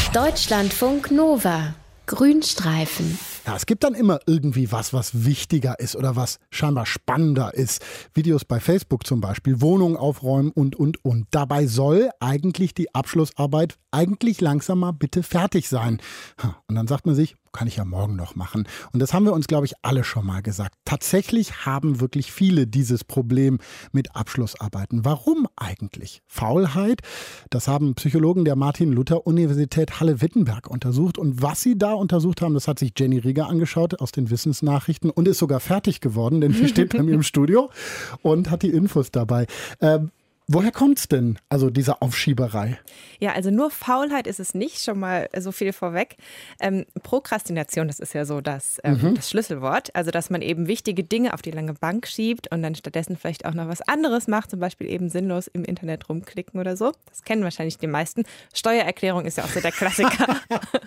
Deutschlandfunk Nova. Grünstreifen. Ja, es gibt dann immer irgendwie was wichtiger ist oder was scheinbar spannender ist. Videos bei Facebook zum Beispiel, Wohnungen aufräumen und. Dabei soll eigentlich die Abschlussarbeit eigentlich langsam mal bitte fertig sein. Und dann sagt man sich, kann ich ja morgen noch machen. Und das haben wir uns, glaube ich, alle schon mal gesagt. Tatsächlich haben wirklich viele dieses Problem mit Abschlussarbeiten. Warum eigentlich? Faulheit? Das haben Psychologen der Martin-Luther-Universität Halle-Wittenberg untersucht. Und was sie da untersucht haben, das hat sich Jenny Rieger angeschaut aus den Wissensnachrichten und ist sogar fertig geworden, denn sie steht bei mir im Studio und hat die Infos dabei. Woher kommt's denn, also diese Aufschieberei? Ja, also nur Faulheit ist es nicht, schon mal so viel vorweg. Prokrastination, das ist ja so das Schlüsselwort. Also, dass man eben wichtige Dinge auf die lange Bank schiebt und dann stattdessen vielleicht auch noch was anderes macht, zum Beispiel eben sinnlos im Internet rumklicken oder so. Das kennen wahrscheinlich die meisten. Steuererklärung ist ja auch so der Klassiker.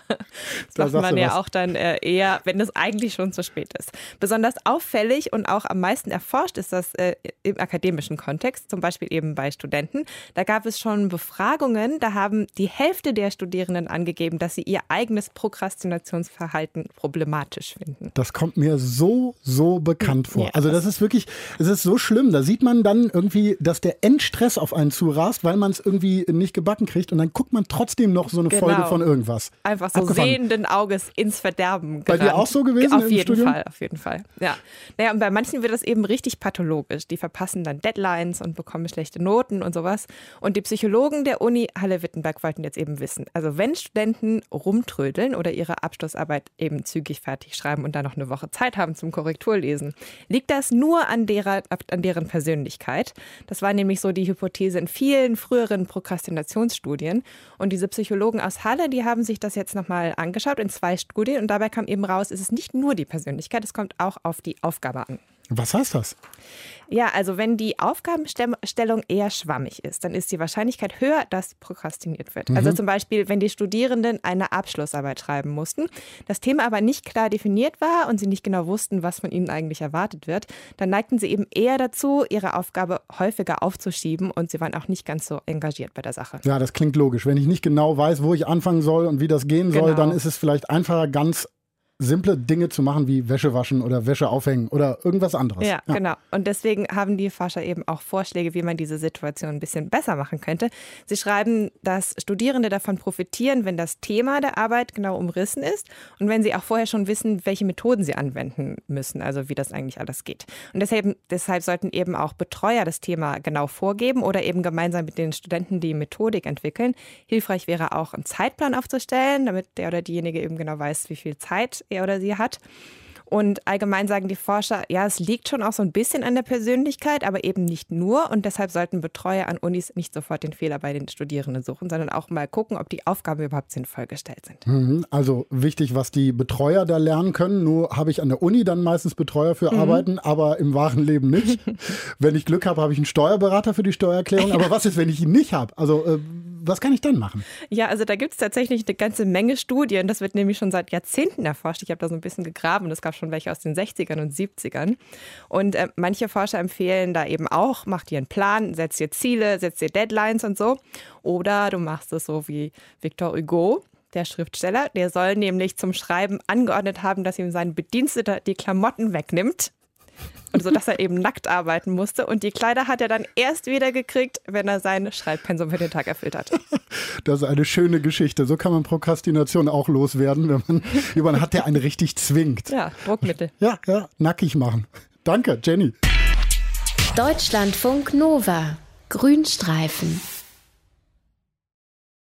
Das macht man ja auch dann eher, wenn es eigentlich schon zu spät ist. Besonders auffällig und auch am meisten erforscht ist das im akademischen Kontext, zum Beispiel eben bei Studenten. Da gab es schon Befragungen, da haben die Hälfte der Studierenden angegeben, dass sie ihr eigenes Prokrastinationsverhalten problematisch finden. Das kommt mir so bekannt vor. Ja, also das ist wirklich, es ist so schlimm. Da sieht man dann irgendwie, dass der Endstress auf einen zurast, weil man es irgendwie nicht gebacken kriegt und dann guckt man trotzdem noch so eine Folge von irgendwas. Einfach so sehenden Auges ins Verderben gerannt. Bei dir auch so gewesen im Studium? Auf jeden Fall. Ja. Naja, und bei manchen wird das eben richtig pathologisch. Die verpassen dann Deadlines und bekommen schlechte Noten und sowas. Und die Psychologen der Uni Halle-Wittenberg wollten jetzt eben wissen, also wenn Studenten rumtrödeln oder ihre Abschlussarbeit eben zügig fertig schreiben und dann noch eine Woche Zeit haben zum Korrekturlesen, liegt das nur an deren Persönlichkeit? Das war nämlich so die Hypothese in vielen früheren Prokrastinationsstudien. Und diese Psychologen aus Halle, die haben sich das jetzt nochmal angeschaut in 2 Studien und dabei kam eben raus, es ist nicht nur die Persönlichkeit, es kommt auch auf die Aufgabe an. Was heißt das? Ja, also wenn die Aufgabenstellung eher schwammig ist, dann ist die Wahrscheinlichkeit höher, dass prokrastiniert wird. Also zum Beispiel, wenn die Studierenden eine Abschlussarbeit schreiben mussten, das Thema aber nicht klar definiert war und sie nicht genau wussten, was von ihnen eigentlich erwartet wird, dann neigten sie eben eher dazu, ihre Aufgabe häufiger aufzuschieben und sie waren auch nicht ganz so engagiert bei der Sache. Ja, das klingt logisch. Wenn ich nicht genau weiß, wo ich anfangen soll und wie das gehen soll, dann ist es vielleicht einfacher, ganz simple Dinge zu machen wie Wäsche waschen oder Wäsche aufhängen oder irgendwas anderes. Ja, genau. Und deswegen haben die Forscher eben auch Vorschläge, wie man diese Situation ein bisschen besser machen könnte. Sie schreiben, dass Studierende davon profitieren, wenn das Thema der Arbeit genau umrissen ist und wenn sie auch vorher schon wissen, welche Methoden sie anwenden müssen, also wie das eigentlich alles geht. Und deshalb sollten eben auch Betreuer das Thema genau vorgeben oder eben gemeinsam mit den Studenten die Methodik entwickeln. Hilfreich wäre auch, einen Zeitplan aufzustellen, damit der oder diejenige eben genau weiß, wie viel Zeit er oder sie hat. Und allgemein sagen die Forscher, ja, es liegt schon auch so ein bisschen an der Persönlichkeit, aber eben nicht nur. Und deshalb sollten Betreuer an Unis nicht sofort den Fehler bei den Studierenden suchen, sondern auch mal gucken, ob die Aufgaben überhaupt sinnvoll gestellt sind. Also wichtig, was die Betreuer da lernen können. Nur habe ich an der Uni dann meistens Betreuer für Arbeiten, aber im wahren Leben nicht. Wenn ich Glück habe, habe ich einen Steuerberater für die Steuererklärung. Aber was ist, wenn ich ihn nicht habe? Also was kann ich dann machen? Ja, also da gibt es tatsächlich eine ganze Menge Studien. Das wird nämlich schon seit Jahrzehnten erforscht. Ich habe da so ein bisschen gegraben. Es gab schon welche aus den 60ern und 70ern. Und manche Forscher empfehlen da eben auch, mach dir einen Plan, setz dir Ziele, setz dir Deadlines und so. Oder du machst es so wie Victor Hugo, der Schriftsteller. Der soll nämlich zum Schreiben angeordnet haben, dass ihm sein Bediensteter die Klamotten wegnimmt. Und so, dass er eben nackt arbeiten musste. Und die Kleider hat er dann erst wieder gekriegt, wenn er sein Schreibpensum für den Tag erfüllt hat. Das ist eine schöne Geschichte. So kann man Prokrastination auch loswerden, wenn man jemanden hat, der einen richtig zwingt. Ja, Druckmittel. Ja, nackig machen. Danke, Jenny. Deutschlandfunk Nova. Grünstreifen.